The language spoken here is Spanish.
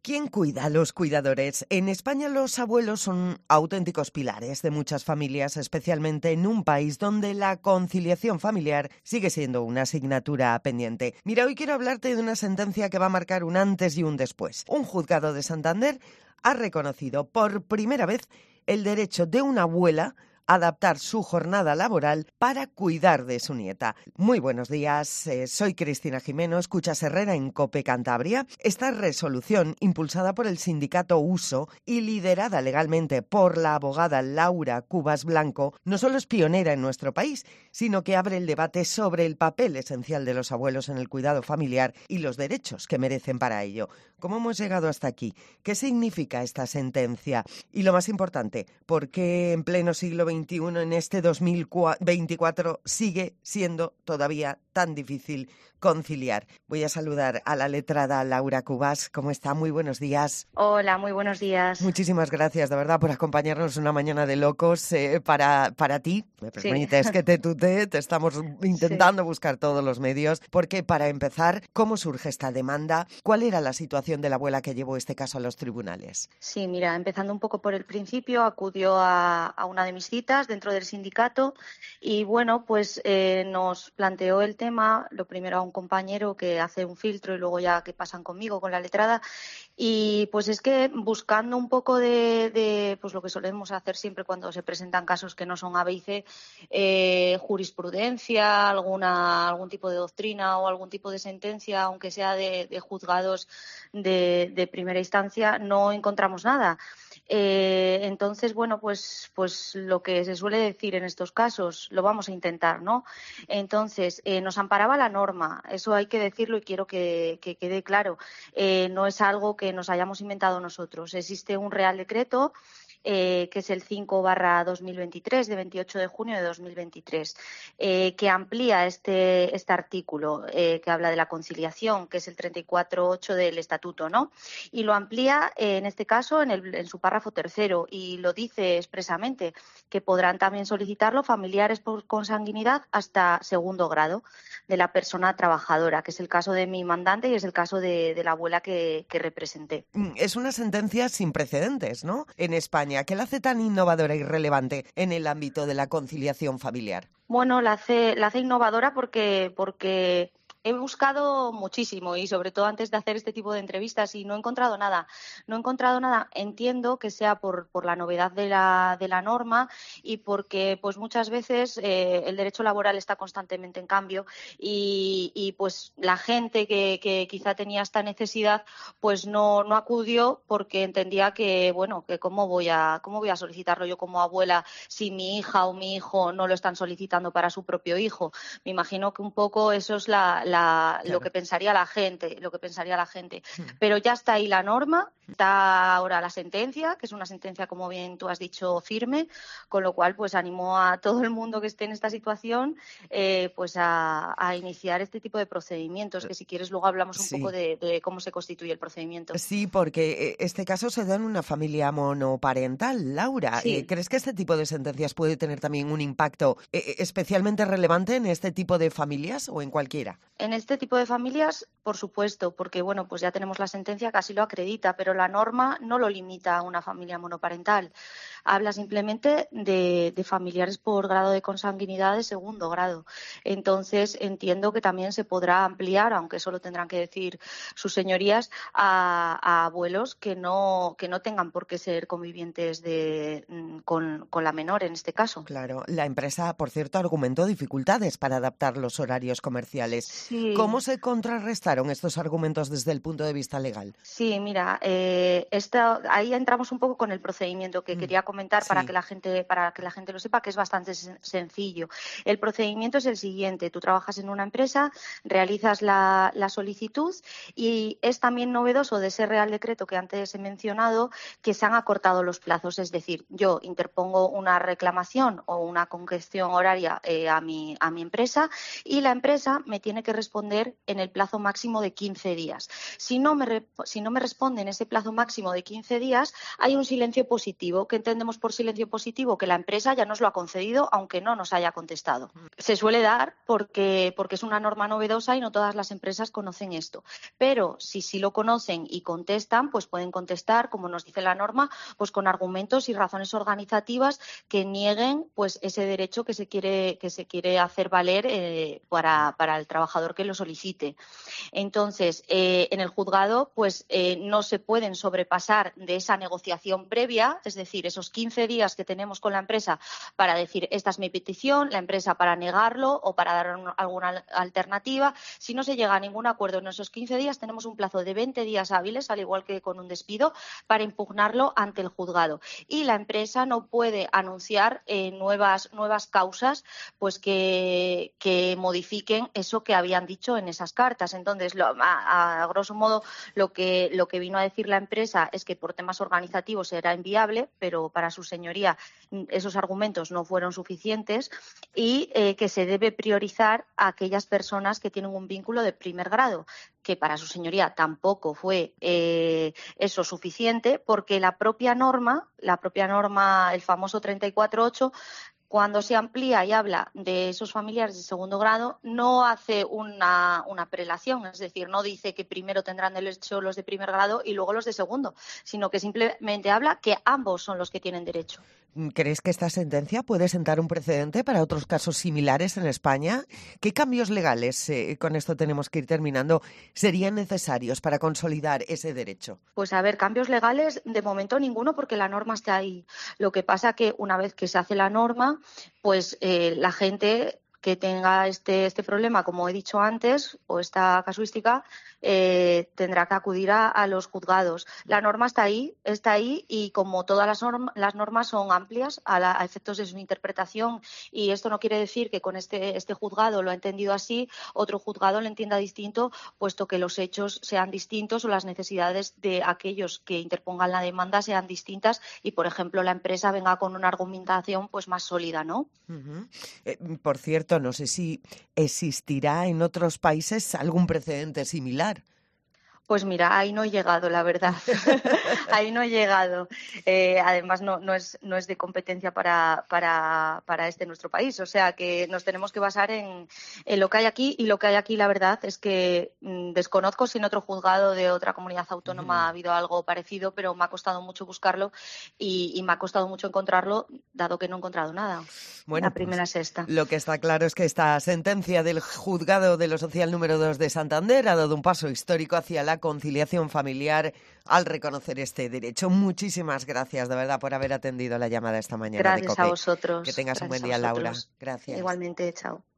¿Quién cuida a los cuidadores? En España los abuelos son auténticos pilares de muchas familias, especialmente en un país donde la conciliación familiar sigue siendo una asignatura pendiente. Mira, hoy quiero hablarte de una sentencia que va a marcar un antes y un después. Un juzgado de Santander ha reconocido por primera vez el derecho de una abuela a adaptar su jornada laboral para cuidar de su nieta. Muy buenos días, soy Cristina Jimeno, escuchas Herrera en COPE Cantabria. Esta resolución, impulsada por el sindicato USO y liderada legalmente por la abogada Laura Cubas Blanco, no solo es pionera en nuestro país, sino que abre el debate sobre el papel esencial de los abuelos en el cuidado familiar y los derechos que merecen para ello. ¿Cómo hemos llegado hasta aquí? ¿Qué significa esta sentencia? Y lo más importante, ¿por qué en pleno siglo XXI, en este 2024, sigue siendo todavía tan difícil conciliar? Voy a saludar a la letrada Laura Cubas. ¿Cómo está? Muy buenos días. Hola, muy buenos días. Muchísimas gracias, de verdad, por acompañarnos una mañana de locos para ti. Me permites Sí. que te tutee, te estamos intentando buscar todos los medios, porque para empezar, ¿cómo surge esta demanda? ¿Cuál era la situación de la abuela que llevó este caso a los tribunales? Sí, mira, empezando un poco por el principio, acudió a una de mis citas dentro del sindicato y bueno, pues nos planteó el tema, lo primero a un compañero que hace un filtro y luego ya que pasan conmigo con la letrada. Y pues es que buscando un poco de pues lo que solemos hacer siempre cuando se presentan casos que no son A, B y C, jurisprudencia, algún tipo de doctrina o algún tipo de sentencia, aunque sea de juzgados de primera instancia, no encontramos nada. Entonces, bueno, pues lo que se suele decir en estos casos, lo vamos a intentar, ¿no? Entonces, nos amparaba la norma, eso hay que decirlo y quiero que quede claro. No es algo que nos hayamos inventado nosotros. Existe un Real Decreto que es el 5/2023, de 28 de junio de 2023, que amplía este artículo que habla de la conciliación, que es el 34.8 del Estatuto, ¿no? Y lo amplía, en este caso, en su párrafo tercero, y lo dice expresamente, que podrán también solicitarlo familiares por consanguinidad hasta segundo grado de la persona trabajadora, que es el caso de mi mandante y es el caso de la abuela que representé. Es una sentencia sin precedentes, ¿no? En España. ¿Qué la hace tan innovadora y relevante en el ámbito de la conciliación familiar? Bueno, la hace innovadora porque he buscado muchísimo y sobre todo antes de hacer este tipo de entrevistas y no he encontrado nada. No he encontrado nada. Entiendo que sea por la novedad de la norma y porque pues muchas veces el derecho laboral está constantemente en cambio y pues la gente que quizá tenía esta necesidad pues no acudió porque entendía que bueno, que cómo voy a solicitarlo yo como abuela si mi hija o mi hijo no lo están solicitando para su propio hijo. Me imagino que un poco eso es Claro. lo que pensaría la gente, Pero ya está ahí la norma, está ahora la sentencia, que es una sentencia, como bien tú has dicho, firme, con lo cual pues animo a todo el mundo que esté en esta situación pues a iniciar este tipo de procedimientos, que si quieres luego hablamos un poco Sí. de cómo se constituye el procedimiento. Sí, porque este caso se da en una familia monoparental. Laura, Sí. ¿crees que este tipo de sentencias puede tener también un impacto especialmente relevante en este tipo de familias o en cualquiera? En este tipo de familias, por supuesto, porque bueno, pues ya tenemos la sentencia que así lo acredita, pero la norma no lo limita a una familia monoparental. Habla simplemente de familiares por grado de consanguinidad de segundo grado. Entonces, entiendo que también se podrá ampliar, aunque eso lo tendrán que decir sus señorías, a abuelos que no tengan por qué ser convivientes con la menor en este caso. Claro, la empresa, por cierto, argumentó dificultades para adaptar los horarios comerciales. Sí. ¿Cómo se contrarrestaron estos argumentos desde el punto de vista legal? Sí, mira, ahí entramos un poco con el procedimiento que quería comentar para que Sí. la gente lo sepa, que es bastante sencillo. El procedimiento es el siguiente: tú trabajas en una empresa, realizas la solicitud y es también novedoso de ese Real Decreto que antes he mencionado que se han acortado los plazos. Es decir, yo interpongo una reclamación o una congestión horaria a mi empresa y la empresa me tiene que responder en el plazo máximo de 15 días. Si no me responde en ese plazo máximo de 15 días, hay un silencio positivo. ¿Qué entendemos por silencio positivo? Que la empresa ya nos lo ha concedido, aunque no nos haya contestado. Se suele dar porque es una norma novedosa y no todas las empresas conocen esto. Pero si sí lo conocen y contestan, pues pueden contestar, como nos dice la norma, pues con argumentos y razones organizativas que nieguen pues ese derecho que se quiere hacer valer para el trabajador que lo solicite. Entonces, en el juzgado, pues no se pueden sobrepasar de esa negociación previa, es decir, esos 15 días que tenemos con la empresa para decir esta es mi petición, la empresa para negarlo o para dar alguna alternativa. Si no se llega a ningún acuerdo en esos 15 días, tenemos un plazo de 20 días hábiles, al igual que con un despido, para impugnarlo ante el juzgado. Y la empresa no puede anunciar nuevas causas pues que modifiquen eso que habían dicho en esas cartas. Entonces, a grosso modo, lo que vino a decir la empresa es que por temas organizativos era inviable, pero para su señoría esos argumentos no fueron suficientes y que se debe priorizar a aquellas personas que tienen un vínculo de primer grado, que para su señoría tampoco fue eso suficiente, porque la propia norma, el famoso 34.8, cuando se amplía y habla de esos familiares de segundo grado, no hace una prelación, es decir, no dice que primero tendrán derecho los de primer grado y luego los de segundo, sino que simplemente habla que ambos son los que tienen derecho. ¿Crees que esta sentencia puede sentar un precedente para otros casos similares en España? ¿Qué cambios legales, con esto tenemos que ir terminando, serían necesarios para consolidar ese derecho? Pues a ver, cambios legales de momento ninguno porque la norma está ahí. Lo que pasa que una vez que se hace la norma, pues la gente que tenga este problema, como he dicho antes, o esta casuística, tendrá que acudir a los juzgados. La norma está ahí y como todas las normas son amplias a efectos de su interpretación, y esto no quiere decir que con este juzgado lo ha entendido así, otro juzgado lo entienda distinto, puesto que los hechos sean distintos o las necesidades de aquellos que interpongan la demanda sean distintas y, por ejemplo, la empresa venga con una argumentación pues más sólida, ¿no? Uh-huh. Por cierto, no sé si existirá en otros países algún precedente similar. Pues mira, ahí no he llegado, la verdad. Ahí no he llegado. Además, no es de competencia para nuestro país. O sea, que nos tenemos que basar en lo que hay aquí. Y lo que hay aquí, la verdad, es que desconozco si en otro juzgado de otra comunidad autónoma ha habido algo parecido, pero me ha costado mucho buscarlo y me ha costado mucho encontrarlo, dado que no he encontrado nada. Bueno, la primera es esta. Lo que está claro es que esta sentencia del Juzgado de lo Social número 2 de Santander ha dado un paso histórico hacia la conciliación familiar al reconocer este derecho. Muchísimas gracias, de verdad, por haber atendido la llamada esta mañana. Gracias de COPE. a vosotros. Que tengas un buen día, Laura. Gracias. Igualmente, chao.